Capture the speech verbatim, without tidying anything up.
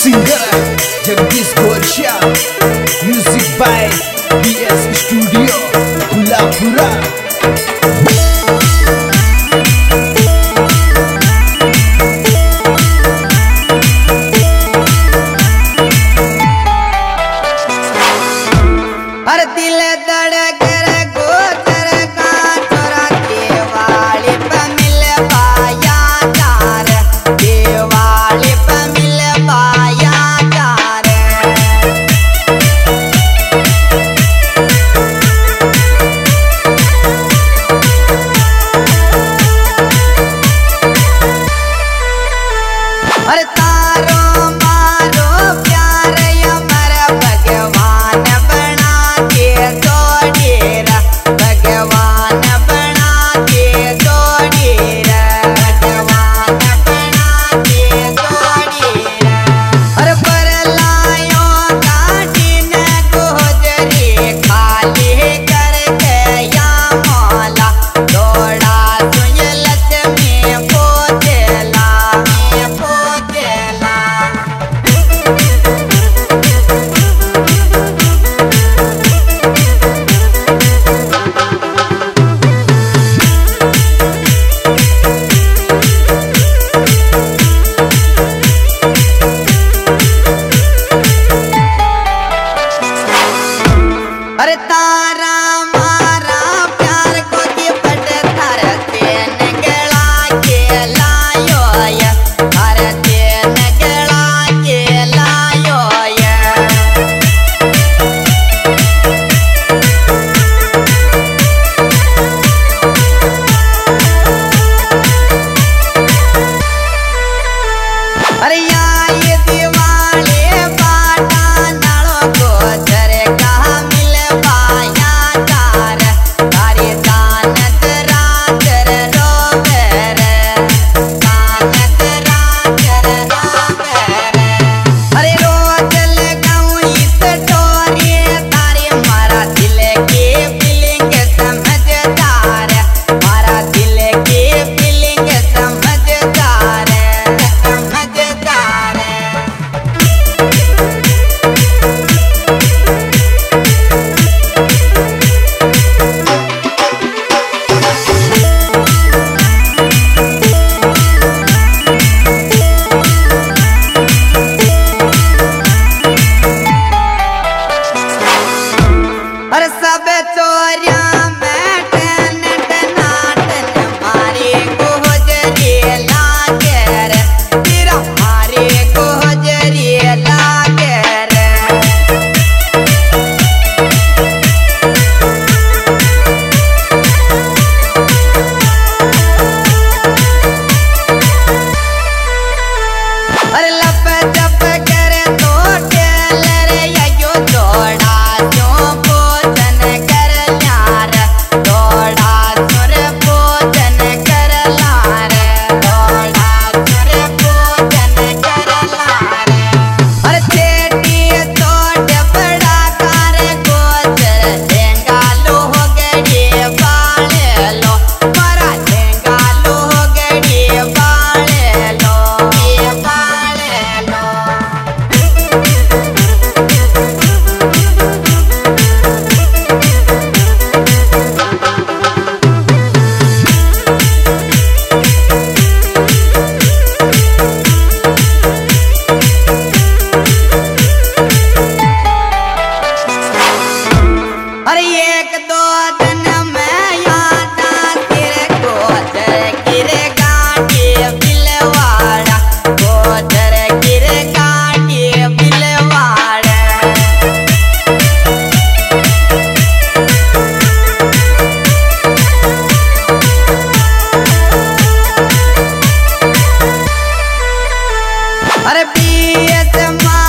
Singer Jagdish Gorsha, music by B S Studio, Kolhapura. हर दिल धड़क रे गोचर का चोरा देवाली पे मिल पाया चार देवाली पे मिल पाया चार हर तारो मारो प्यार अमर भगवान बना के जोड़ेरा भगवान बना के जोड़ेरा भगवान बना के जोड़ेरा हर पर लायो काटी न गोजरी खाली करके या मौला दौड़ा सुन लक्ष्मी पोतेला पोतेला अरे तारा मारा प्यार को दिपट थर तेन गला के लायो या थर तेन गला के लायो या अरे या ये दिवाली बाटा नालो गोचर कहा मिल पाया चार तारी दानत रातर रोबर दानत रातर रोबर अरे रोज लगाऊं इस टोरी तारी मारा दिल की फीलिंग समझदार मारा दिल की फीलिंग समझदार समझदार और सब चोरिया में टन टनाटन मारे गोजरी लागे रे तेरा मारे गोजरी लागे रे अरे लप जप करे तो टेलर यो जोड़ा जो भोजन कर लार जोड़ा सुर भोजन कर लार जोड़ा सुर भोजन कर लार अरे चेटी तोड़ बड़ा कार गोचर देंगा लो हो गए बाले लो मरा देंगा लो हो गए बाले लो ये बाले लो अरे एक दो दिन में याद तेरे गोचर गिरे गाड़ी बिलवाड़ा गोचर गिरे गाड़ी बिलवाड़ा अरे बीएस